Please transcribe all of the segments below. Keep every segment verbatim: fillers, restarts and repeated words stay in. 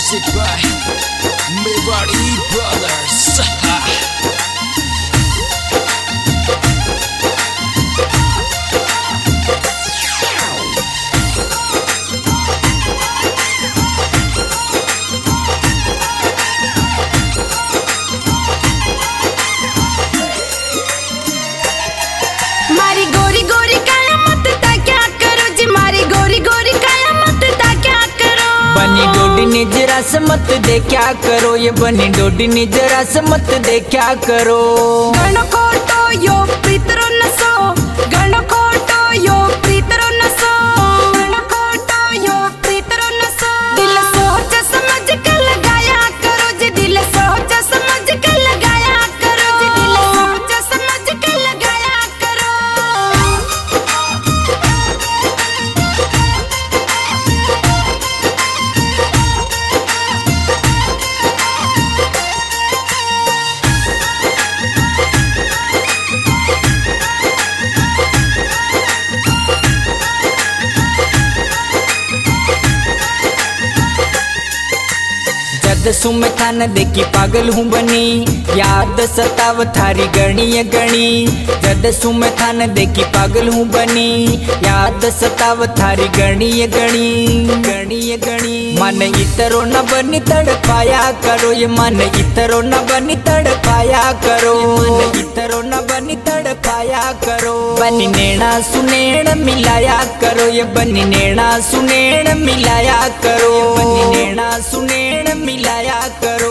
Music by Mewari Brothers. मारी गोरी गोरी काया मत ता क्या करो जी, मारी गोरी गोरी काया मत ता क्या करो। बनी डोडी निजरा से मत दे क्या करो, ये बनी डोडी निजरा से मत दे क्या करो। गण खोटो यो प्रीतरो नसो, गण खोटो यो प्रीतरो नसो, गण खोटो यो प्रीतरो नसो। दिल सोच समझ के लगाया करो जी, दिल सोच समझ के लगाया करो जी, दिल सोच समझ के लगाया करो। जद सुम थान देखी पागल हूँ बनी, याद सताव थारी गणी गणी। जद सुम थान देखी पागल हूँ बनी, याद सताव थारी गणी गणी गणी गणी। मन इतरो न बनी तड़पाया करो, ये मन इतरो न बनी तड़पाया करो, मन इतरो न बनी तड़पाया करो। बनी नेणा सुनेण मिलाया करो, ये बनी नेणा सुनेण मिलाया करो, बनी नेणा सुनेण मिलाया करो।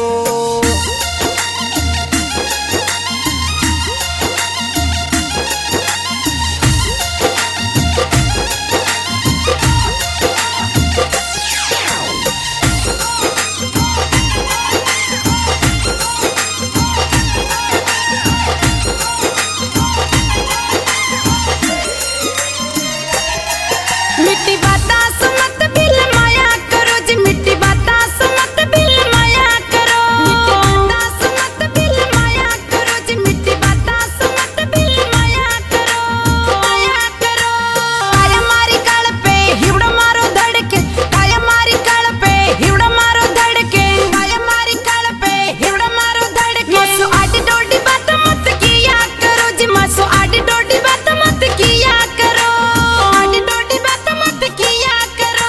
मिट्टी बाता सुमत बिल माया करो जी, मिट्टी बाता सुमत बिल माया करो। मिट्टी बाता सुमत बिल माया करो जी, मिट्टी बाता सुमत बिल माया करो, माया करो। काया मारी काल पे हिवड़ा मारो धड़के, काया मारी काल पे हिवड़ा मारो धड़के, काया मारी काल पे हिवड़ा मारो धड़के। मासो आडी डोडी बात मत किया करो जी, मासो आडी डोडी बात मत किया करो, आडी डोडी बात मत किया करो।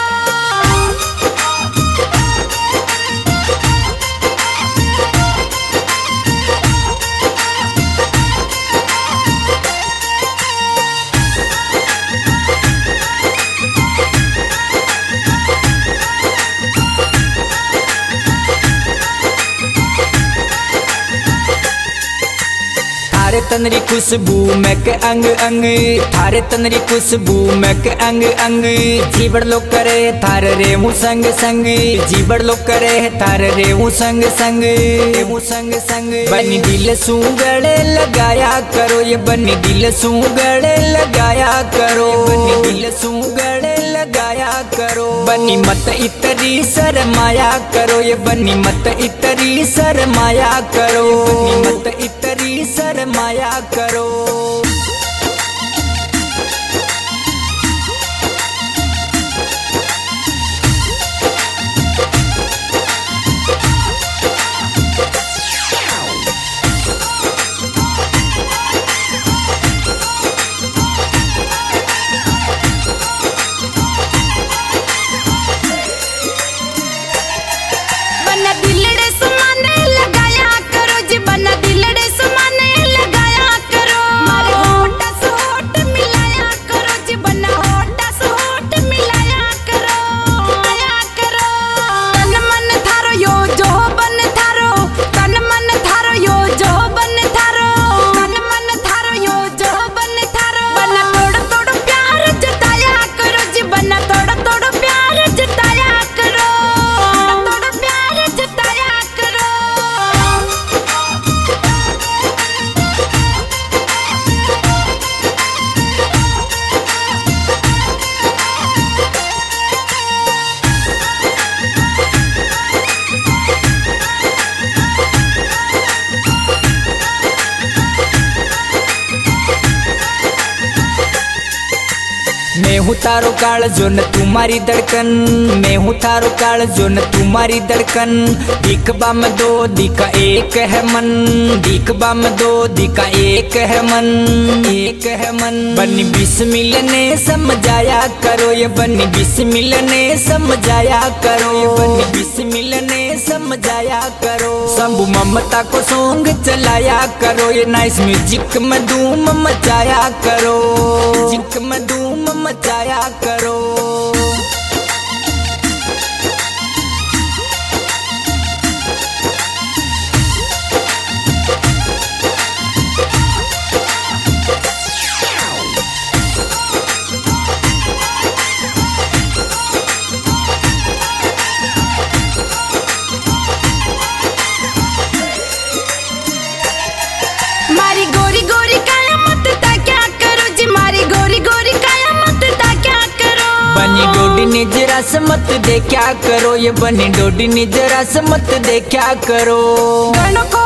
थारे तनरी खुशबू मैक अंग अंग, थारे तनरी खुशबू मैक अंग अंग। जीवड़ लो करे थार रेमू संग संग, जीवड़ लो करे थार रेमू संग संग, रेमू संग संग। बनी दिल सू गले लगाया करो, ये बनी दिल सू गले लगाया करो, बनी दिल सू गले लगाया करो। बनी मत इतरी शरमाया करो, ये बनी मत इतरी शरमाया करो, बनी मत इतरी शरमाया करो। बना दिलड़े सुमाने लगाया करो जी, बना दिलड़े सुमाने लगाया करो। मारे हूँ तारो काल जो न तुम्हारी धड़कन, मैं हूँ तारो काल जो न तुम्हारी धड़कन। दिख बाम दो दिखा एक है मन, दिख बाम दो दिखा एक है मन, एक है मन। बनी बिस मिलने समझाया करो ये, बनी बिस मिलने समझाया करो, ये बनी बिस मिलने समझाया करो। शंभू ममता को सॉन्ग चलाया करो, ये नाइस म्यूजिक में धूम मचाया करो, म्यूजिक में धूम मचाया करो। मारी गोरी गोरी काया मत ता क्या करो जी, मारी गोरी गोरी काया मत ता क्या करो। बनी डोडी ने जरा से मत दे क्या करो, ये बनी डोडी ने जरा से मत दे क्या करो। गणों को